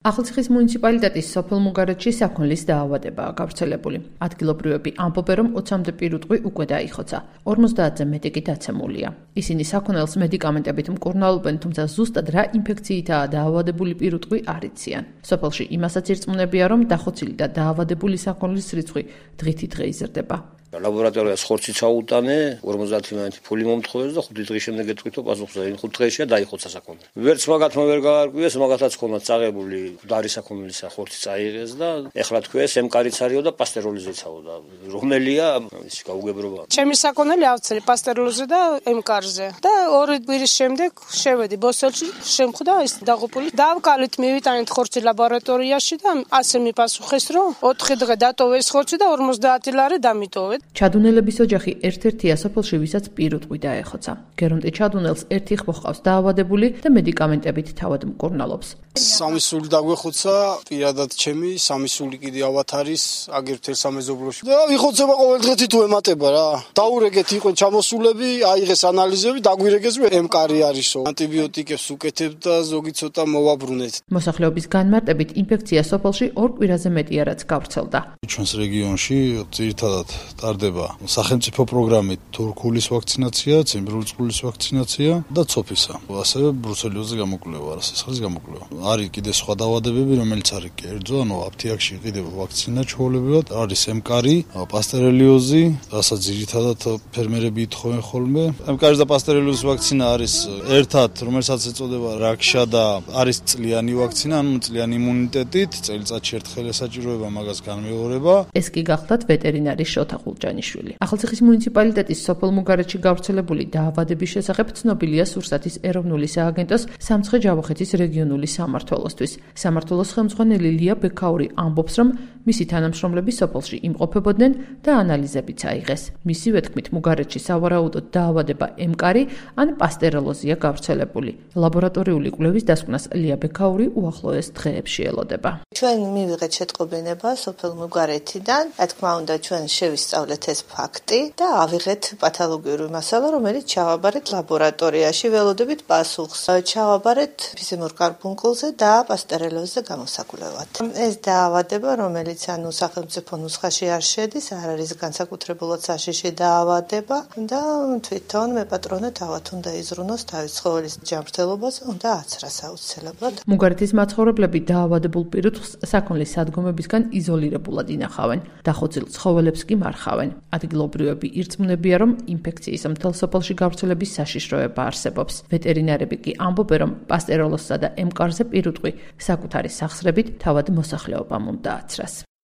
ახალციხის მუნიციპალიტეტის სოფელ მუგარეთში საქონლის დაავადებაა გავრცელებული. ადგილობრივები ამბობენ, რომ 20-მდე პირუტყვი უკვე დაიხოცა. 50-ზე მეტი კი დაცემულია. ისინი საქონელს მედიკამენტებით მკურნალობენ, თუმცა ზუსტად რა ინფექციითაა დაავადებული პირუტყვი არ იციან. სოფელში იმასაც ირწმუნებია, რომ დახოცილი და დაავადებული საქონლის რიცხვი დღითიდღე იზრდება. ლაბორატორიას ხორცი ჩაუტანე 50 ფული მომთხოვეს და 5 დღის შემდეგ ეთქვით, პასუხს 5 დღეშია დაიხოცა საქონელი. ვერც მაგათმა ვერ გაარკვიეს, მაგათაც ქონდათ წაღებული დარი საქონელისა ხორცი წაიღეს და ეხლა თქვეს ემკარიც არისო და პასტეროლიზეცაო და რომელია ის გაუგებრობა. ჩემი საქონელი ავწერი პასტეროლზე და ემკარზე და 2 კვირის შემდეგ შევედი ბოსელში, შემხვდა ის დაღუპული. დავკალით მივიტანეთ ხორცი ლაბორატორიაში და ასე მიპასუხეს, რომ 4 დღე დატოვეს ხორცი და 50 ლარი დამიტოვეთ. ჩადუნელების ოჯახი ერთ-ერთია სოფელში, ვისაც პირუტყვი დაეხოცა. გერონტი ჩადუნელს ერთი ხმო ჰყავს დაავადებული და მედიკამენტებით თავად მკურნალობს. სამი სული დაგვეხოცა, პირადად ჩემი, სამი სული კიდე ავათ არის, აგერ თელ სამეზობლოში. და ვიხოცება ყოველ დღე თითო ემატება რა. დაურეგეთ იყვენ ჩამოსულები, აიღეს ანალიზები, დაგვირეგეს ემკარი არისო. ანტიბიოტიკებს უკეთებ და ზოგი ცოტა მოვაბრუნეთ. მოსახლეობის განმარტებით ინფექცია სოფელში 2 კვირაზე მეტია რაც გავრცელდა. ჩვენს რეგიონში ძირითადად ტარდება სახელმწიფო პროგრამით თურქულის ვაქცინაცია, ციმბირული წყლის ვაქცინაცია და ცოფისა. ასევე ბრუსელიოზის გამოკვლევა, არასესხლის გამოკვლევა. არის კიდე სხვა დაავადებები, რომელიც არის კერძო, ანუ აფთიაქში კიდევ ვაქცინა ჩვეულებრივად, არის ემკარი, პასტერელიოზი, რასაც ძირითადად ფერმერები ითხოვენ ხოლმე. ემკარის და პასტერელიოზის ვაქცინა არის ერთად, რომელსაც ეწოდება რაქშა და არის წლიანი ვაქცინა, ანუ წლიანი იმუნიტეტით, წელიწადში ერთხელ ესაჭიროება მაგას განმეორება. ეს კი გახლდათ ვეტერინარი შოთა ხულჯანიშვილი. ახალციხის მუნიციპალიტეტის სოფელ მუგარეთში გავრცელებული დაავადების შესახებ ცნობილია სურსათის ეროვნული სააგენტოს სამცხე-ჯავახეთის რეგიონული სამმართველოსთვის. სამმართველოს ხელმძღვანელი ლია ბექაური ამბობს, რომ მისი თანამშრომლები სოფელში იმყოფებოდნენ და ანალიზებიც აიღეს. მისივე თქმით, მუგარეთში სავარაუდოდ დაავადება ემკარი ან პასტერელოზია გავრცელებული. ლაბორატორიული კვლევის დასკვნას ლია ბექაური უახლოეს დღეებში ელოდება. ჩვენ მივიღეთ შეტყობინება სოფელ მუგარეთიდან, რა თქმა უნდა, ჩვენ შევისწავლეთ ეს ფაქტი და ავიღეთ პათოლოგიური მასალა, რომელიც ჩავაბარეთ ლაბორატორიაში, ველოდებით პასუხს. ჩავაბარეთ ფიზიურ კარბუნკულზე და პასტერელოზზე გამოსაკვლევად. ეს დაავადება, რომელიც ანუ სახელმწიფო ნუსხაში არ შედის, არ არის განსაკუთრებულად საშიში დაავადება და თვითონ მეპატრონე თავად უნდა იზრუნოს თავის ცხოველის ჯანმრთელობას, უნდა აცრას აუცილებლად. მუგარეთის მაცხოვრებლები დაავადებულ პირუტყვს საქონლის სადგომებისგან იზოლირებულად ინახავენ. დახოცილ ცხოველებს კი მარხავენ. ადგილობრივები ირწმუნებიან, რომ ინფექციის მთელ სოფელში გავრცელების საშიშროება არსებობს. ვეტერინარები კი ამბობენ, რომ პასტეროლოზსა და ემკარზე პირუტყვი საკუთარი სახსრებით თავად მოსახლეობამ უნდა აცრას.